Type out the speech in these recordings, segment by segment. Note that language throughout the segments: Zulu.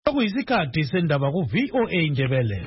Okuyisikhathi sendaba ku VOA Ndebele.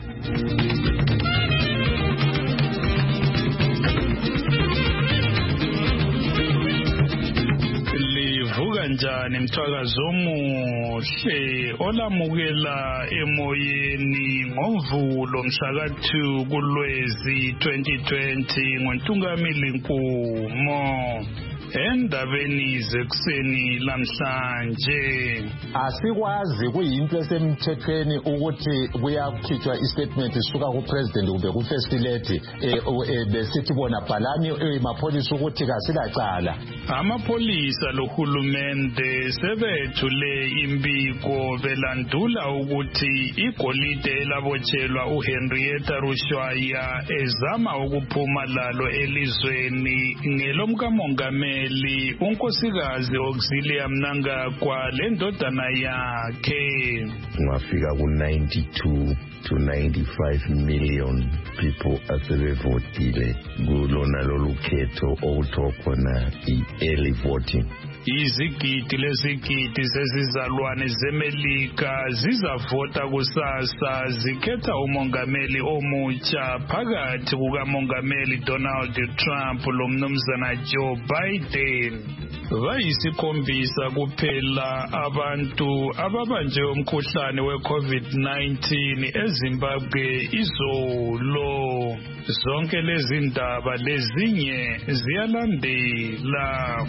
Livuka njani mthwakazi omuhle olamukela emoyeni ngoMvulo mhla ka-2 kuLwezi 2020 ngoNtungamili Nkumo. Endabeni zekuseni lamhlanje asikwazi kuyinto esemthethweni ukuthi kuyakhitshwa istatement isuka kupresident kumbe kufirst lady besithi bona bhalani emapholisa ukuthi kasilacala. Amapholisa lohulumende sebethule imbiko belandula ukuthi igolide elabotshelwa uHenrietta Rushwaya ezama ukuphuma lalo elizweni ngelomkamongameli unkosikazi Auxilia Mnangagwa lendodana yakhe. Ngafika ku-92 to 95 million people asebevotile kulona lolu khetho okuthiwa khona i-early voting. Izigidi lezigidi zezizalwane zeMelika zizavota kusasa zikhetha umongameli omutsha phakathi kukamongameli Donald Trump lomnumzana Joe Biden. Bayisikhombisa kuphela abantu ababanjwe umkhuhlane we-COVID-19 eZimbabwe izolo. Zonke lezi ndaba lezinye ziyalandela.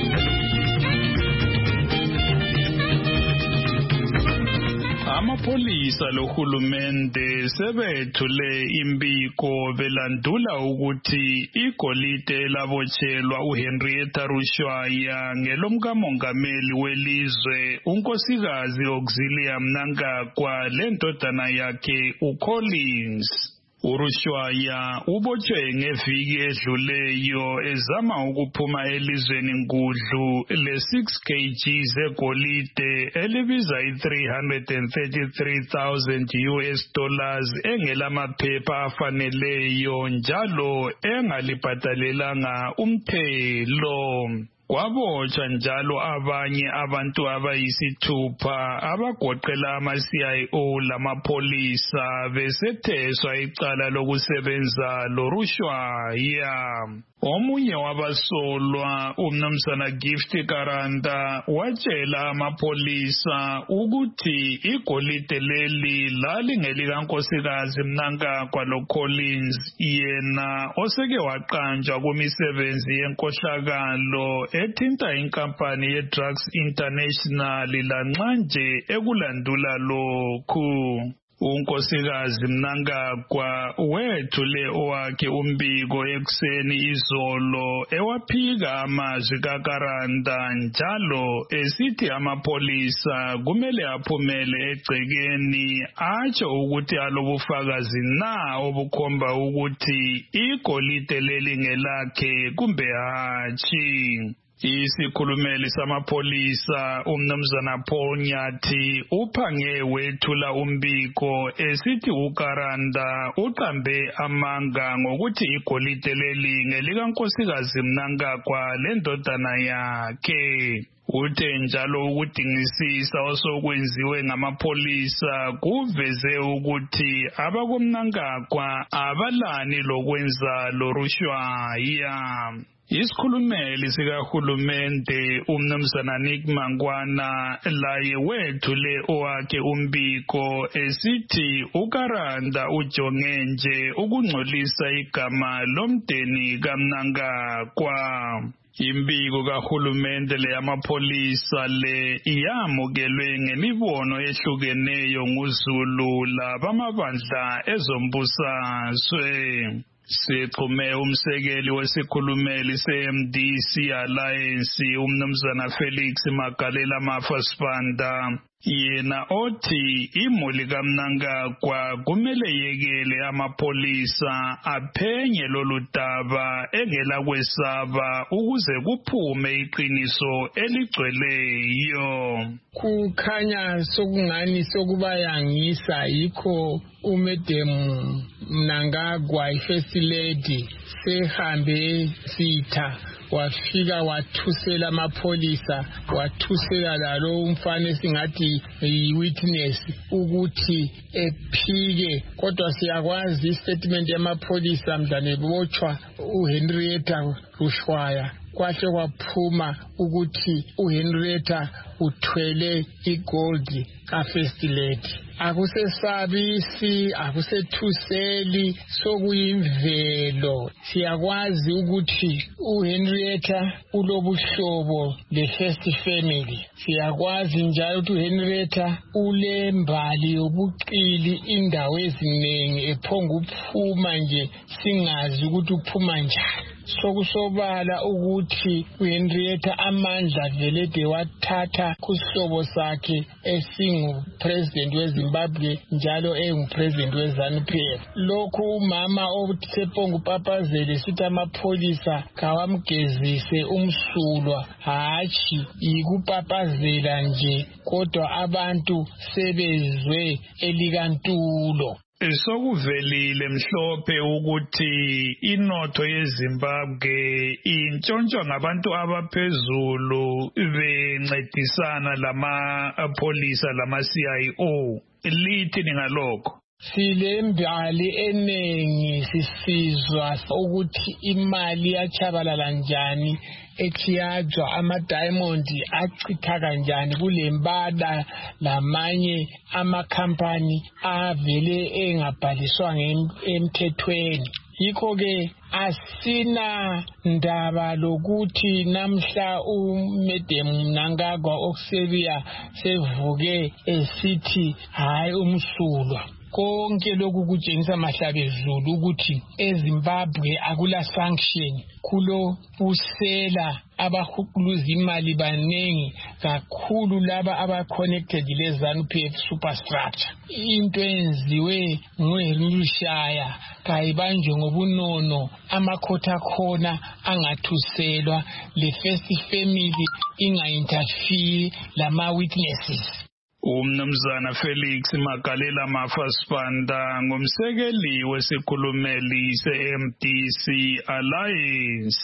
Amapholisa lohulumende sebethule imbiko belandula ukuthi igolide labotshelwa uHenrietta Rushwaya ngelomkamongameli welizwe unkosikazi Auxilia Mnangagwa lendodana yakhe uCollins. uRushwaya ubotshwe ngeviki edluleyo ezama ukuphuma elizweni ngudlu le-6 kg zegolide elibiza $333,000 engelamaphepha afaneleyo njalo engalibhadalelanga umthelo. Kwabotshwa njalo abanye abantu abayisithupha abagoqela ama-CIO lamapholisa besetheswa icala lokusebenza loRushwaya. Omunye wabasolwa umnumzana Gift Karanda watshela amapholisa ukuthi igolide leli lalingelinkosikazi Mnangagwa loCollins yena oseke waqanjwa kumisebenzi yenkohlakalo ethinta inkampani ye-Drugs International lanxanje ekulandula lokhu. Unkosikazi Mnangagwa wethule owakhe umbiko ekuseni izolo ewaphika amazwi kaKaranda njalo esithi amapholisa kumele aphumele egcekeni atsho ukuthi alobufakazi na obukhomba ukuthi igolide leli ngelakhe kumbe hatshi. Isikhulumeli samapholisa umnumzana Paul Nyathi uphange wethula umbiko esithi uKaranda uqambe amanga ngokuthi igolide leli ngelikankosikazi Mnangagwa lendodana yakhe. Uthe njalo ukudingisisa osokwenziwe ngamapholisa kuveze ukuthi abakoMnangagwa abalani lokwenza loRushwaya. Isikhulumeli sikahulumende umnumzana Nick Mangwana laye wethule owakhe umbiko esithi uKaranda ujonge nje ukungcolisa igama lomdeni kaMnangagwa. Imbiko kahulumende leyamapholisa le iyamukelwe ngemibono ehlukeneyo nguZulu labamabandla ezombusazwe. Sixhume umsekeli wesikhulumeli se-MDC Alliance umnumzana Felix Magalela Mafasibanda yena othi imuli kaMnangagwa kumele yekele amapholisa aphenye lolu daba engela kwesaba ukuze kuphume iqiniso eligcweleyo. Kukhanya sokungani sokubayangisa yikho uMadam Mnangagwa iFirst Lady sehambe sitha wafika wathusela amapholisa, wathusela lalo umfana esingathi yi-witness ukuthi ephike. Kodwa siyakwazi istatement yamapholisa mdlane ebotshwa uHenrietta Rushwaya kwahle kwaphuma ukuthi uHenrietta uthwele igold ka-First Lady. Akusesabisi, akusethuseli, sokuyimvelo. Siyakwazi ukuthi uHenrietta ulobuhlobo le-First Family. Siyakwazi njalo ukuthi uHenrietta ulembali yobuqili indawo eziningi ephonga ukuphuma nje singazi ukuthi uphuma njani. Sokusobala ukuthi uHenrietta amandla vele de wathatha kusihlobo sakhe esingu-president weZimbabwe njalo engu-president weZANU-PF. Lokhu umama osephonga upapazele sithi amapholisa kawamgezise umsulwa, hatshi yikupapazela nje, kodwa abantu sebezwe elikantulo. Sokuvelile mhlophe ukuthi inotho yeZimbabwe intshontshwa ngabantu abaphezulu bencedisana lama-polisa lama-CIO. Lithi ningalokho? Silembali eningi sisizwa ukuthi imali yachabalala njani, echiyajwa ama-diamond achitha kanjani kulembala lamanye amakhampani avele engabhaliswanga emthethweni. Yikho-ke asina ndaba lokuthi namhla uMadam Mnangagwa okusebiya sevuke esithi hayi umsulwa. Konke lokhu kutshengisa mahlabezulu ukuthi eZimbabwe akula sanction, kulo usela abahukuluza imali banengi kakhulu laba abaconnected leZANU-PF superstructure. Into enziwe nguHenrietta kayibanjwe ngobunono, amakhotha khona angathuselwa, le-First Family inga-interfere lama-witnesses. Umnumzana Felix Magalela Mafasipanda ngumsekeli wesikhulumeli se-MDC Alliance.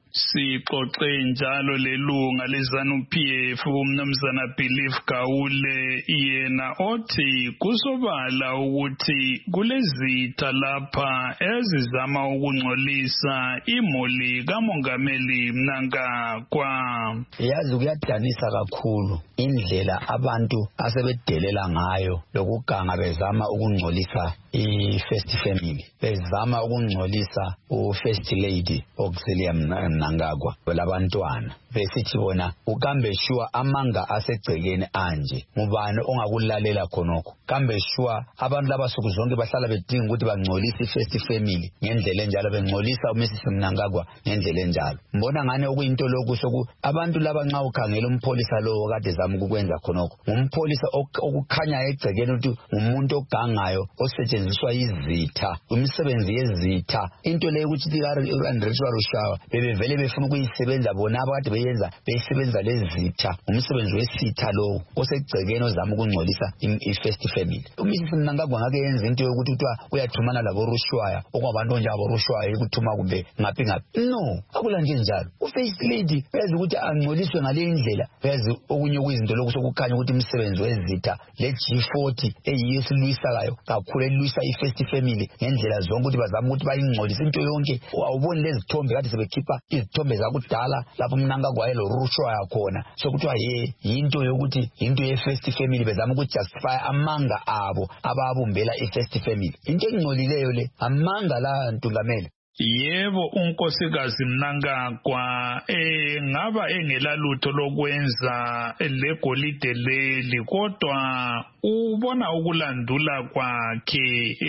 Sixoxe njalo lelunga leZANU-PF umnumzana Belief Gawule yena othi kusobala ukuthi kulezitha lapha ezizama ukungcolisa imuli kaMongameli Mnangagwa. Yazi kuyadanisa kakhulu indlela abantu asebedelela ngayo lokuganga bezama ukungcolisa i-First Family, bezama ukungcolisa u-First Lady Auxilia Mnangagwa labantwana. Besithi bona ukambe sure amanga asegcekeni anje ngubani ongakulalela khonokho. Kambe sure abantu laba suku zonke bahlala bedinga ukuthi bangcolisa i-First Family ngendlela enjalo, bengcolisa uMrs Mnangagwa ngendlela enjalo. Mbona ngane okuyinto lokhu soku abantu laba nxa ukhangela umpholisa lo kade zama ukwenza khonokho, umpholisa okukhanya egcekeni ukuthi umuntu ogangayo osetshenziswa izitha, umsebenzi yezitha. Into leyo ukuthi uHenrietta Rushwaya bebevele befuna ukuyisebenza bona abakade beyenza beyisebenza lezitha, umsebenzi wesitha lo osegcekeni ozama ukungcolisa i-First Family. uMrs Mnangagwa ngake yenza into yokuthi uyathumana labo Rushwaya okwabantu njalo Rushwaya ukuthuma kumbe ngaphi ngaphi. No, akula nje njalo. U-First Lady uyazi ukuthi angcoliswe ngale indlela. Uyazi okunye kuyizinto lokhu sokukhanya ukuthi umsebenzi wezitha le-G40 eyiyo esilwisakayo kakhulu elwisa i-First Family ngendlela zonke ukuthi bazama ukuthi bayingcolise into yonke. Awuboni lezithombe kade sebekhipha izithombe zakudala lapho Mnangagwa lo Rushwaya khona, sokuthiwa yinto yokuthi into ye-First Family bezama ukujustify amanga abo ababumbela i-First Family. Into engcolileyo le amanga la Ntungamele. Yebo, unkosikazi Mnangagwa ngaba engelalutho lokwenza legolide leli, kodwa ubona ukulandula kwakhe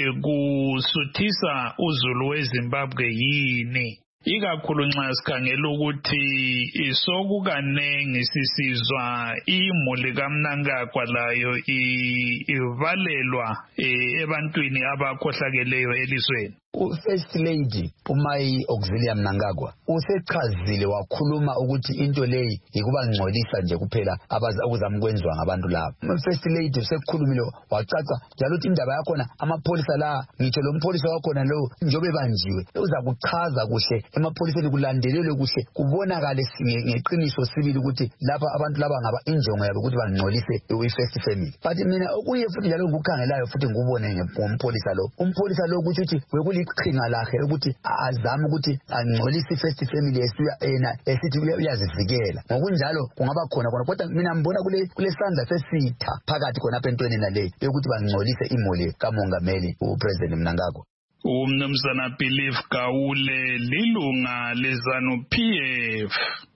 kusuthisa uzulu weZimbabwe yini? Ikakhulu nxa sikhangela ukuthi sokukanengi sisizwa imuli kaMnangagwa layo ivalelwa ebantwini abakhohlakeleyo elizweni. u-First Lady uMai Auxilia Mnangagwa usechazile wakhuluma ukuthi into leyi ikubangcolisa nje kuphela okuzamkwenziwa ngabantu laba. First Lady usekukhulumile wacaca njalo ukuthi indaba yakhona amapholisa la ngitsho lo mpholisa wakhona lo njobe banjiwe uzakuchaza kuhle emapholiseni kulandelelwe kuhle kubonakale ngeqiniso sibili ukuthi lapha abantu laba ngaba injongo yabo ukuthi bangcolise i-First Family. But mina okuye futhi njalo ngukhangelayo futhi ngubone ngompholisa lo umpholisa lo ukuthi wekuliqhinga lakhe ukuthi azame ukuthi angcolise i-First Family esithi uyazivikela ngokunjalo kungaba khona kodwa mina ngibona kule sandla sesitha phakathi khona apha entweni naleyo yokuthi bangcolise imoli kamongameli uPresident Mnangagwa. Umnumzana Belief Gawule lilunga leZANU-PF.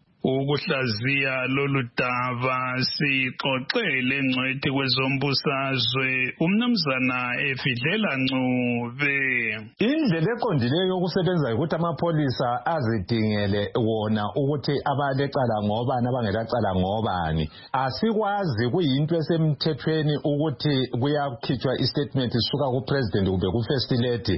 Ukuhlaziya lolu daba sixoxele ngcwethi kwezombusazwe umnumzana Efidlela Ncube. Indlela eqondileyo yokusebenza ukuthi amapholisa azidingele wona ukuthi abalecala ngobani abangelacala ngobani. Asikwazi kuyinto esemthethweni ukuthi kuyakhitshwa istatement isuka kuPresident kumbe kuFirst Lady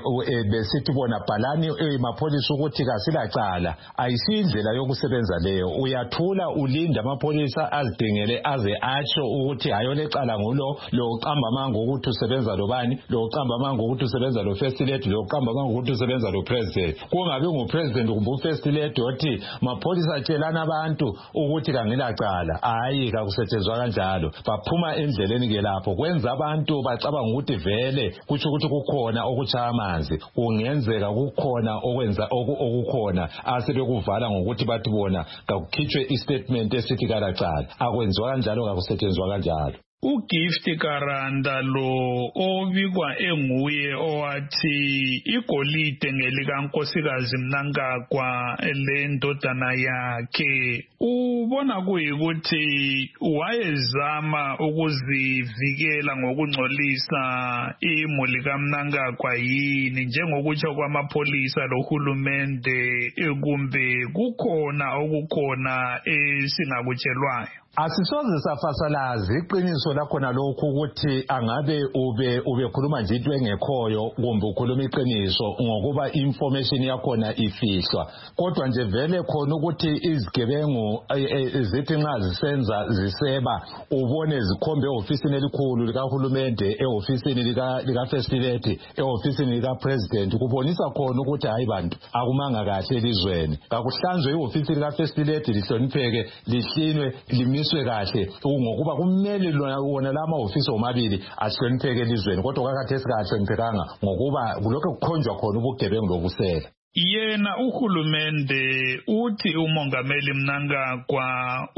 besithi bona bhalani emapholisa ukuthi kasilacala. Ayisindlela yokusebenza leyo. Uyathula ulinda amapholisa azidingele aze atsho ukuthi ayolecala ngulo lo qamba manga ukuthi usebenza lobani lo qamba manga ukuthi usebenza lo First Lady lo qamba manga ukuthi usebenza lo President. Kungabe nguPresident kumbe uFirst Lady othi mapholisa atshelana abantu ukuthi kangilacala. Hayi kakusetshenzwa kanjalo. Baphuma endleleni ke lapho kwenza abantu bacabanga ukuthi vele kuthi kukhona okuchaya amanzi. Kungenzeka kukhona okwenza okukhona asebekuvala ngokuthi bathi bona kakukhitshwe istatement esithi kalacala. Akwenziwa kanjalo kakusetshenzwa kanjalo. uGift Karanda lo obikwa enguye owathi igolide ngelikankosikazi Mnangagwa lendodana yakhe ubona kuyikuthi wayezama ukuzivikela ngokungcolisa imuli kaMnangagwa yini njengokutsho kwamapholisa lohulumende kumbe kukhona okukhona esingakutshelwayo? Asisoze safasalazi iqiniso lakhona lokhu ukuthi angabe ubekhuluma nje into engekhoyo kumbe ukhuluma iqiniso ngokuba information yakhona ifihlwa. Kodwa nje vele khona ukuthi izigebengu zithi nxa zisenza ziseba ubone zikhombe ehofisini elikhulu likahulumende ehofisini lika First Lady ehofisini lika President kubonisa khona ukuthi hayi bantu akumanga kahle elizweni. Kakuhlanzwe ihofisi lika First Lady lihlonipheke lihlinwe limiswe kahle ngokuba kumele wona lama ofisi omabili ahlonipheke elizweni kodwa kakhathesi kahloniphekanga ngokuba kulokho kukhonjwa khona ubugebengu lobusela. Yena uhulumende uthi umongameli Mnangagwa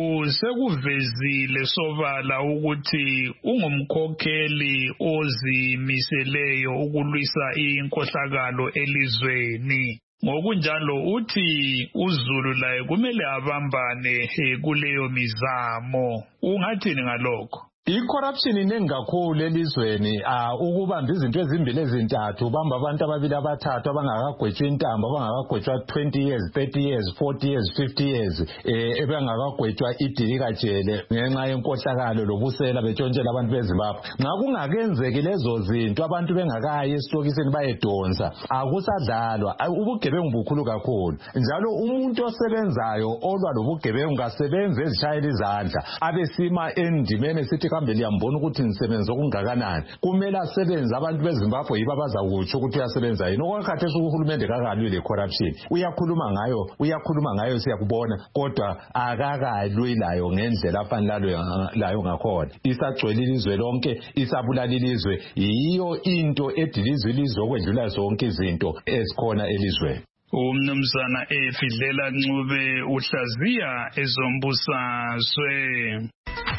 usekuvezile sobala ukuthi ungumkhokheli ozimiseleyo ukulwisa inkohlakalo elizweni. Ngokunjalo uthi uZulu laye kumele abambane kuleyo mizamo. Ungathini ngalokho? I-corruption iningi kakhulu elizweni ukubamba izinto ezimbili ezintathu ubamba abantu ababili abathathu abangakagwetshwa intambo abangakagwetshwa 20 years 30 years 40 years 50 years ebangakagwetshwa idilikajele ngenxa yenkohlakalo lobusela betshontshela abantu beZimbabwe. Nxa kungakenzeki lezo zinto abantu bengakayi esitokisini bayedonsa akusadlalwa ubugebengu bukhulu kakhulu njalo umuntu osebenzayo olwa lobugebengu kasebenze ezishayela izandla abesima endimeni sithi kambe liyambona ukuthi nisebenza okungakanani kumele asebenze abantu beZimbabwe yibo abazakutsho ukuthi uyasebenza yini. Okwakhathesi uhulumende kakalwi le corruption uyakhuluma ngayo siyakubona kodwa akakalwi layo ngendlela afanelayo ngakhona. Isagcwele ilizwe lonke isabulala ilizwe yiyo into ediliza ilizwe okwedlula zonke izinto ezikhona elizweni. Umnumzana Efidlela Ncube uhlaziya ezombusazwe.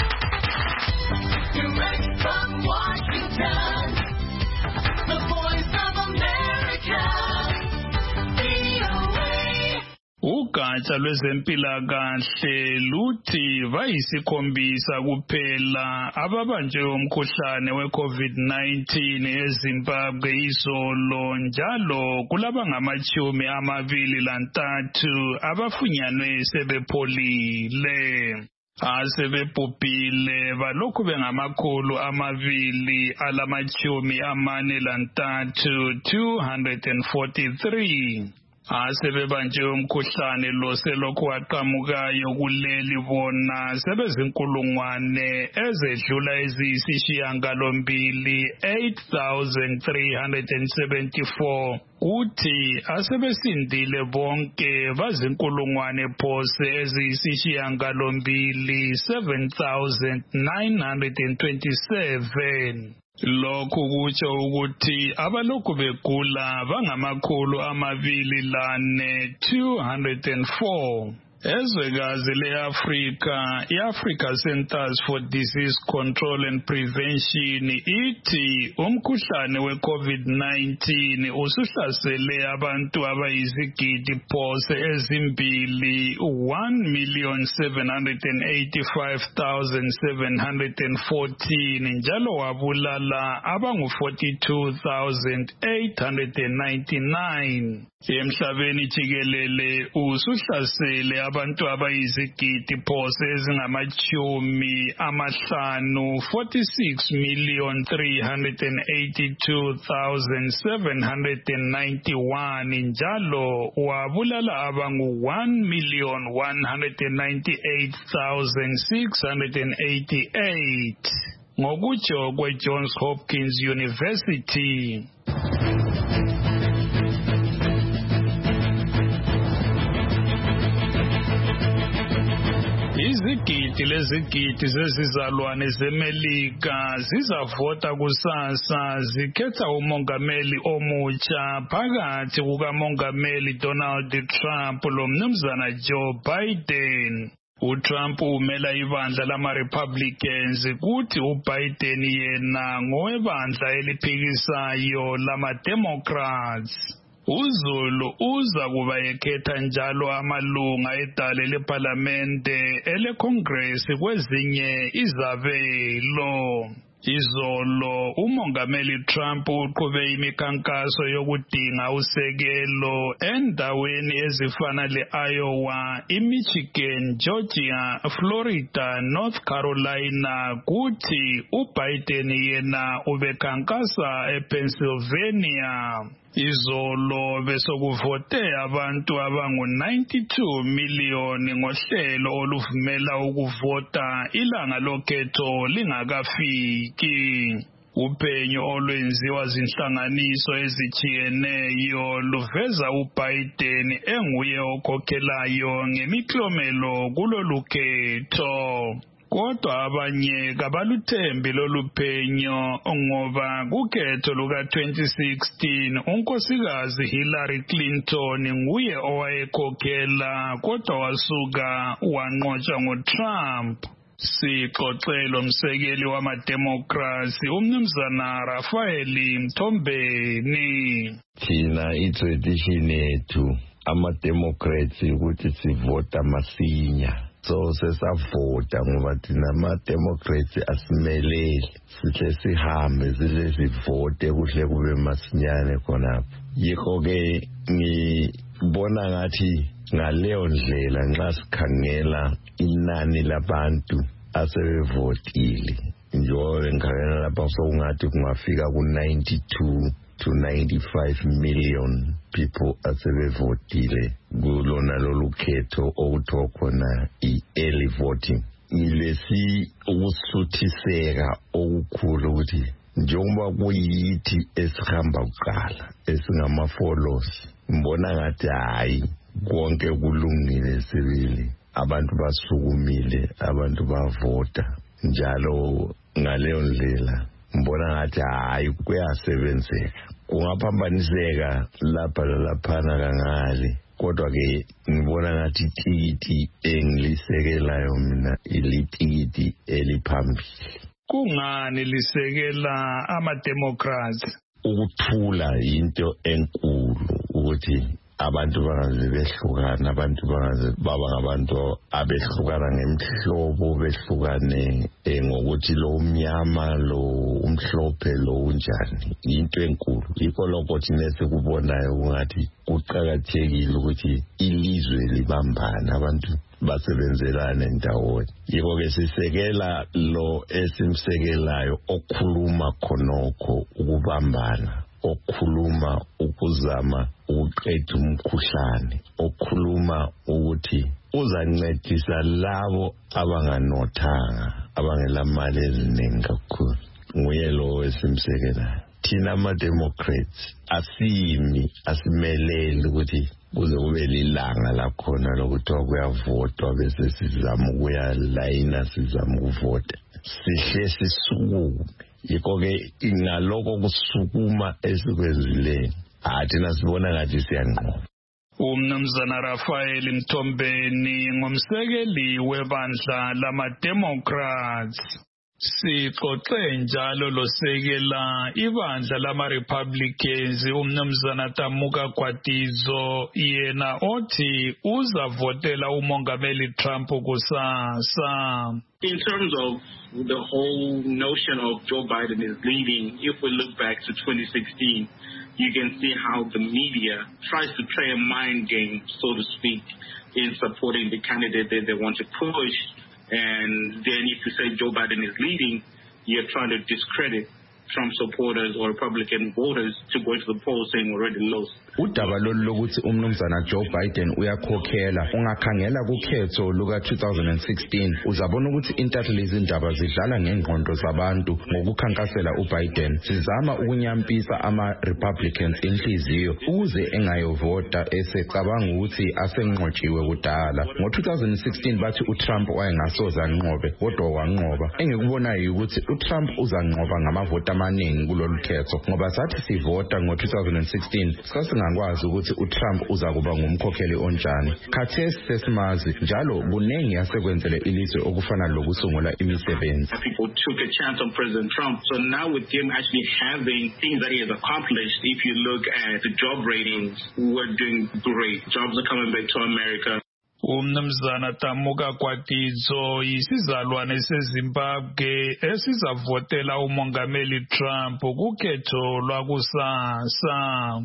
Direct from Washington, the Voice of America, VOA. Ugatsha lwezempilakahle luthi bayisikhombisa kuphela ababanjwe umkhuhlane we-COVID-19 eZimbabwe izolo njalo kulabangama-23 abafunyanwe sebepholile. asebebhubhile balokhu bengamakhulu amabili alamachumi amane lantathu 243 asebebanjwe umkhuhlane lo selokhu waqhamukayo kuleli bona sebezinkulungwane ezedlula eziyisishiyagalombili 8,374 kuthi asebesindile bonke bazinkulungwane phose eziyisishiyagalombili 7,927 lokhu kutsho ukuthi abalokhu begula bangamakhulu amabili lane 204 ezwekazi le-Afrika i-Africa Centers for Disease Control and Prevention ithi umkhuhlane we-COVID-19 usuhlasele abantu abayizigidi phose ezimbili 1,785,714 njalo wabulala abangu-42,899 emhlabeni jikelele usuhlasele abantu abayizigidi phose ezingamachumi amahlanu 46,382,791 njalo wabulala abangu-1,198,688 ngokutsho kwe-Johns Hopkins University. Izigidi lezigidi zezizalwane zeMelika zizavota kusasa zikhetha umongameli omutsha phakathi kukamongameli Donald Trump lomnumzana Joe Biden. uTrump umela ibandla lama-Republicans kuthi uBiden yena ngowebandla eliphikisayo lama-Democrats. uZulu uza kuba ekhetha njalo amalunga edale leParlamente eleCongress kwezinye izabelo. Izolo umongameli Trump uqhube imikhankaso yokudinga usekelo endaweni ezifana le-Iowa, iMichigan, Georgia, Florida, North Carolina kuthi uBiden yena ubekhankasa ePennsylvania. Izolo besokuvote abantu abangu-92 miliyoni ngohlelo oluvumela ukuvota ilanga lokhetho lingakafiki. Uphenyo olwenziwa zinhlanganiso ezijiyeneyo luveza uBiden enguye okhokhelayo ngemiklomelo kulolu khetho. Kodwa abanye kabaluthembi lolu phenyo ngoba kukhetho luka-2016 unkosikazi Hillary Clinton nguye owayekhokhela kodwa wasuka wanqotshwa nguTrump. Sixoxelo msekeli wama-Democrats umnumzana Rafael Mthombeni. Thina i-tradition yethu ama-Democrats ukuthi sivota masinya. So sesavota ngoba thina ama-Democrats asimeleli sihle sihambe sihle sivote kuhle kube masinyane khonapho. Yikho-ke ngibona ngathi ngaleyo ndlela nxa sikhangela inani labantu asebevotile njengoba ngikhangela lapha sokungathi kungafika ku-92 to 95 million people asebevotile kulona lolu khetho okuthiwa khona i-early voting. Ngilesi ukusuthiseka okukhulu ukuthi njengoba kuyithi esihamba kuqala esingama-followers ngibona ngathi hayi konke kulungile sibili abantu basukumile abantu bavota njalo ngaleyo ndlela ngibona ngathi hayi kuyasebenzeka. Kungaphambaniseka lapha lalaphana kangale kodwa-ke ngibona ngathi itikiti engilisekelayo mina ilitikiti eliphambili. Kungani lisekela ama-Democrats? Ukuthula into enkulu ukuthi abantu bangaze behlukana, abantu bangaze baba ngabantu abehlukana ngemihlobo, behlukane ngokuthi lo umnyama, lo umhlophe, lo unjani. Into enkulu yikho lokho thina sikubonayo ungathi kuqakathekile ukuthi ilizwe libambane, abantu basebenzelane ndawonye. Yiko-ke sisekela lo esimsekelayo okhuluma khonokho ukubambana, okhuluma ukuzama ukuqeda umkhuhlane, okhuluma ukuthi uzancedisa labo abanganothanga, abangelamali eziningi kakhulu. Nguye lo esimsekelayo. Thina ama-Democrats asimi, asimeleli ukuthi kuze kube lilanga lakhona lokuthi kuyavotwa bese sizama ukuya layina sizama ukuvota. Sihle sisukume. Yiko-ke ingaloko kusukuma esikwezileni. Thina sibona ngathi siyanqoba. Umnumzana Raphael Mthombeni ngumsekeli webandla lama-Democrats. Sixoxe njalo losekela ibandla lama-Republicans umnumzana Tamuka Gwatidzo, yena othi uzavotela umongameli Trump kusasa. In terms of the whole notion of Joe Biden is leading, if we look back to 2016, you can see how the media tries to play a mind game, so to speak, in supporting the candidate that they want to push. And then if you say Joe Biden is leading, you're trying to discredit Trump supporters or Republican voters to go to the polls saying already lost. Udaba lolu lokuthi umnumzana Joe Biden uyakhokhela ungakhangela kukhetho luka 2016 uzabona ukuthi intatheli izindaba zidlala ngengqondo zabantu ngokukhankasela uBiden. Sizama ukunyampisa ama-Republicans inhliziyo ukuze engayovota esecabanga ukuthi asenqotshiwe kudala. Ngo-2016 bathi uTrump wayengasoze anqobe kodwa wanqoba. Engikubonayo ukuthi uTrump uzanqoba ngamavoti amaningi kulolu khetho ngoba sathi sivota ngo-2016 sasingakwazi ukuthi uTrump uzakuba ngumkhokheli onjani. Khathesi sesimazi njalo kuningi asekwenzele ilizwe okufana lokusungula imisebenzi. People took a chance on President Trump. So now with him actually having things that he has accomplished, if you look at the job ratings, we're doing great. Jobs are coming back to America. Umnumzana Tamuka Gwatidzo yisizalwane seZimbabwe esizavotela umongameli Trump kukhetho lwakusasa.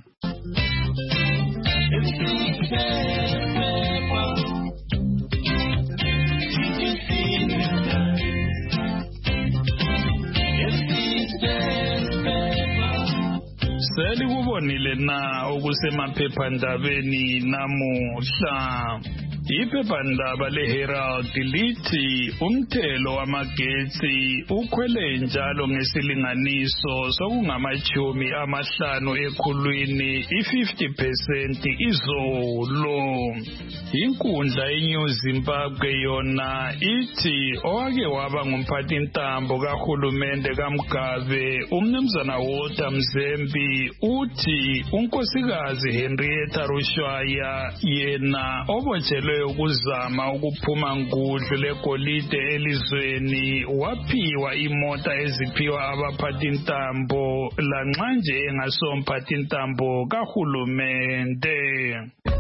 Selikubonile na okusemaphephandabeni namuhla. Iphephandaba leHerald lithi umthelo wamagetsi ukhwele njalo ngesilinganiso sokungama-50 ekhulwini, i-50% izolo. Inkundla yeNew Zimbabwe yona ithi owake waba ngumphathintambo kahulumende kaMgabe umnumzana Walter Mzembi uthi unkosikazi Henrietta Rushwaya yena obotshelwe ukuzama ukuphuma ngudlu legolide elizweni waphiwa imota eziphiwa abaphathintambo lanxa nje engasomphathintambo kahulumende.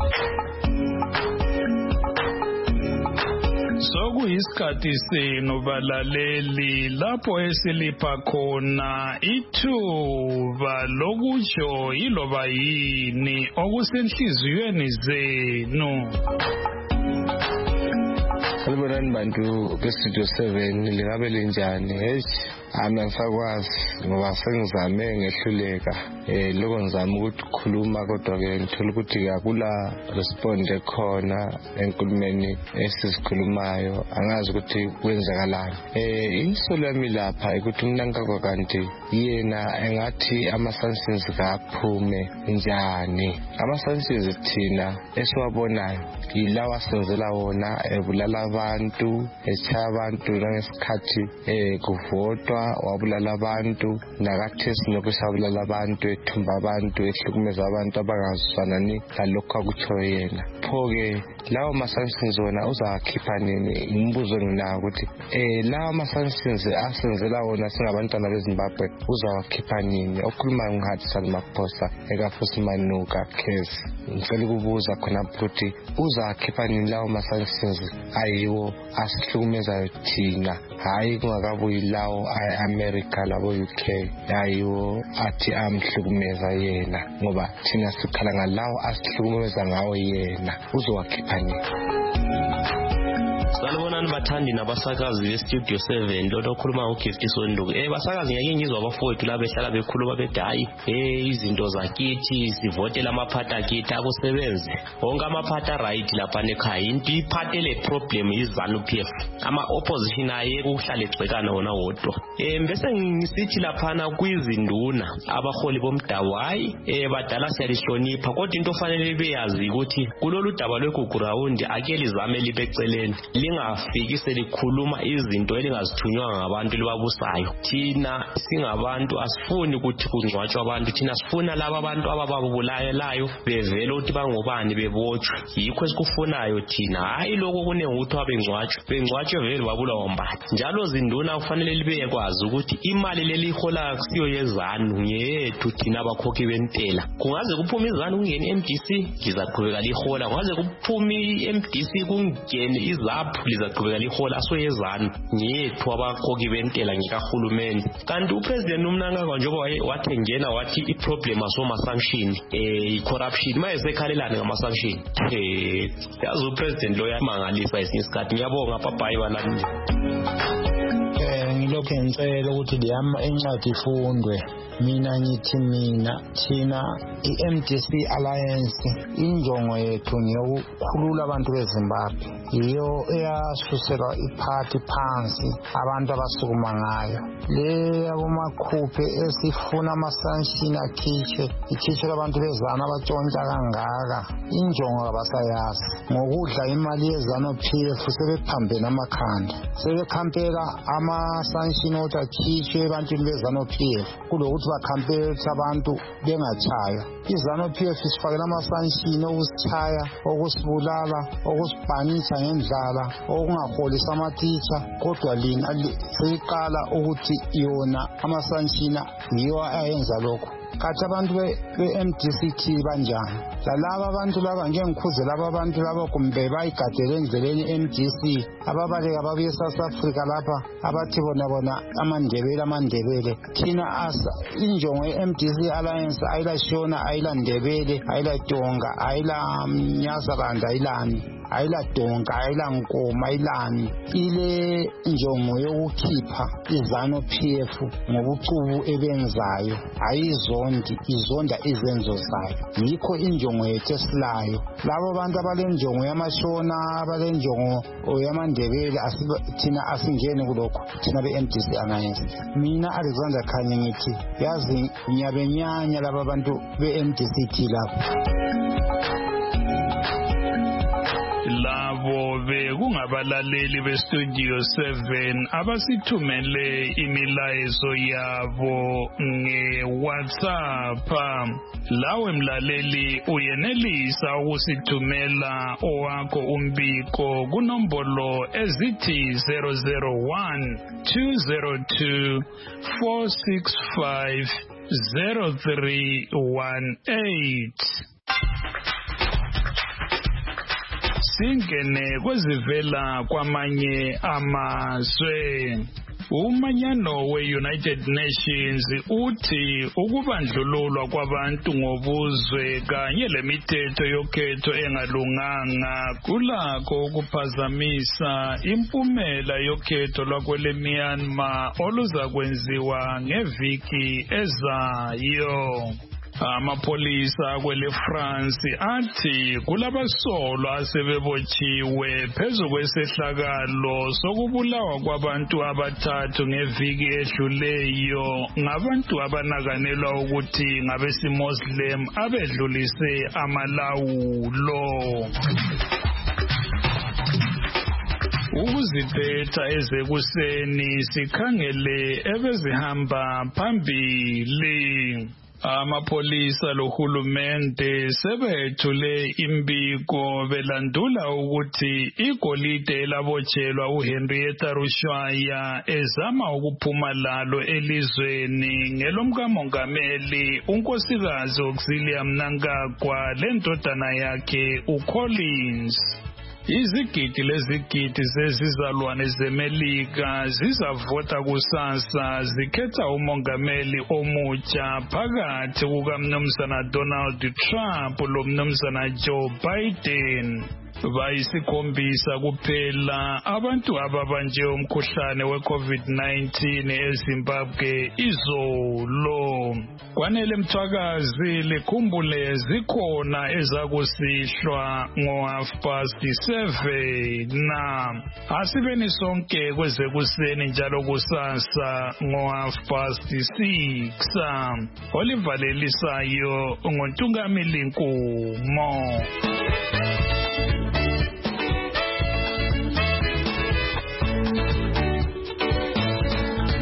Sokuyisikhathi senu balaleli lapho esilipha khona ithuba lokutsho iloba yini okusenhliziyweni zenu. Salibonani bantu bestudio 7 lingabe linjani? Angisakwazi ngoba sengizame ngehluleka lokho ngizama ukuthi ukukhuluma kodwa ke ngithola ukuthi akula respond ekhona enkulumeni esisikhulumayo, angazi ukuthi kwenzakalani. Insolo yami lapha ukuthi mina ngikakwa kanti yena engathi ama-sanctions kaphume njani. Ama-sanctions thina esiwabonayo yilawa senzela wona ebulala abantu abantu echaya abantu nangesikhathi kuvotwa wabulala abantu nakathesi nokusabulala abantu ethumba abantu ehlukumeza abantu abangazwanani lalokho akutsho yena. Pho-ke lawo ma-sanctions wona uzawakhipha nini? Imibuzo enginayo ukuthi lawo ma-sanctions asenzela wona singabantwana beZimbabwe uzawakhipha nini? Okhulumayo nguHudson Maphosa ekaFusi Manuka case. Ngicela ukubuza khona ukuthi uzawakhipha nini lawo ma-sanctions ayiwo asihlukumezayo thina, hayi kungakabuyi lawo America labo UK, ayiwo athi amhlukumeza yena, ngoba thina sikhala ngalawo asihlukumeza ngawo yena. Uzowakhipha nini? Salibonani bathandi nabasakazi beStudio 7 lo okhuluma ngoGift Sonduku. Basakazi ngeke ngizwe abafowethu la behlala bekhuluma bethi hayi izinto zakithi sivotela amaphatha akithi akusebenzi. Wonke amaphatha right lapha nekhaya into iphathele problem iZANU-PF. Ama opposition aye ukuhlala egcekana wona wodwa. Bese ngisithi laphana kwizinduna abaholi bomdabu hayi badala siyalihlonipha kodwa into ofanele beyazi ukuthi kulolu daba lwegugurawundi ake lizame libeceleni. Lingafiki selikhuluma izinto elingazithunywa ngabantu libabusayo. Thina singabantu asifuni ukuthi kungcwatshwe abantu, thina sifuna laba abantu abababulayo bevele ukuthi bangobani bebotshwe. Yikho esikufunayo thina, hayi lokho kunenge ukuthi bengcwatshwe vele babulawa mbali. Njalo zinduna kufanele libe kwazi ukuthi imali lelihola kusiyo yeZANU ngeyethu thina abakhokhi bentela. Kungaze kuphume iZANU kungene iMDC lizaqhubeka lihola, kungaze kuphume iMDC kungene iZAPU lizaqhubeka lihola so yeZANU ngiyethu abakhokhi bentela ngikahulumeni. Kanti uPresident uMnangagwa njengoba wathi ngena wathi iproblem asoma sanction corruption mayesekhalelana ngama-sanction. Yazi uPresident lo yamangalisa isikhathi. Ngiyabonga papayi balami. Ngilokho ngicela ukuthi leyama encwadi ifundwe. Mina ngithi thina iMDC Alliance injongo yethu ngiyokukhulula abantu beZimbabwe, iyo eyasuselwa iphathi phansi abantu abasukuma ngayo. Le abomakhuphe esifuna ama-sanction ikhitshwe abantu beZANU abatshontsha kangaka, injongo abasayazi. Ngokudla imali yeZANU-PF sebephambene amakhanda, sebekhampela ama-sanction ukuthi akhitshwe ebantwini beZANU-PF kulokuthi bakhampela abantu bengatshaywa. iZANU-PF isifakela ama-sanction okusitshaya, okusibulala, okusibhanisa ngendlala, okungaholisa amatitsha, kodwa lina seyiqala ukuthi yona ama-sanction yiyo ayenza lokho. Kathi abantu be-MDC banjani? Lalaba abantu laba ngengikhuze laba abantu laba kumbe bayigadele endleleni MDC ababaleka ababuye eSouth Africa lapha abathi bona amandebele. Thina injongo ye-MDC Alliance ayilashona, ayilandebele, ayiladonga, ayilamnyazabanda, ayilani, ayiladonga, ayilankoma, ayilani. Ile injongo yokukhipha iZANU-PF ngobucubu ebenzayo, izonda izenzo zayo. Yikho injongo yethu esilayo. Labo bantu abalenjongo yamashona, abalenjongo yamandebele, thina asingene kulokho, thina be-MDC Alliance. Mina Alexander Khanye ngithi yazi ngiyabenyanya laba bantu be-MDC labo. Labo bekungabalaleli beStudio 7 abasithumele imilayezo yabo ngeWhatsApp. Lawe mlaleli uyenelisa ukusithumela owakho umbiko kunombolo ezithi 001 202 465 0318. Singene kwezivela kwamanye amazwe. Umanyano we-United Nations uthi ukubandlululwa kwabantu ngobuzwe kanye lemithetho yokhetho engalunganga kulakho ukuphazamisa impumela yokhetho lwakwele Myanmar oluzakwenziwa ngeviki ezayo. Amapolisa kwele France athi kulabasolwa asebebotshiwe phezu kwesehlakalo sokubulawa kwabantu abathathu ngeviki edluleyo ngabantu abanakanelwa ukuthi ngabesiMuslim abedlulise amalawulo. ukuziphetha ezekuseni sikhangele ebezihamba phambili. Amapolisa lohulumende sebethule imbiko belandula ukuthi igolide elabotshelwa uHenrietta Rushwaya ezama ukuphuma lalo elizweni ngelomkamongameli unkosikazi Auxillia Mnangagwa lendodana yakhe uCollins. Izigidi lezigidi zezizalwane zeMelika zizavota kusasa zikhetha umongameli omutsha phakathi kukaMnumzana Donald Trump loMnumzana Joe Biden. Bayisikhombisa kuphela abantu ababanjwe umkhuhlane weCovid-19 eZimbabwe izolo. Kwanele Mthwakazi likhumbule zikhona ezakusihlwa ngo7:30 na asibeni sonke kwezekuseni njalo kusasa ngo6:30. Olivalelisayo ngoNtungamili Nkumo.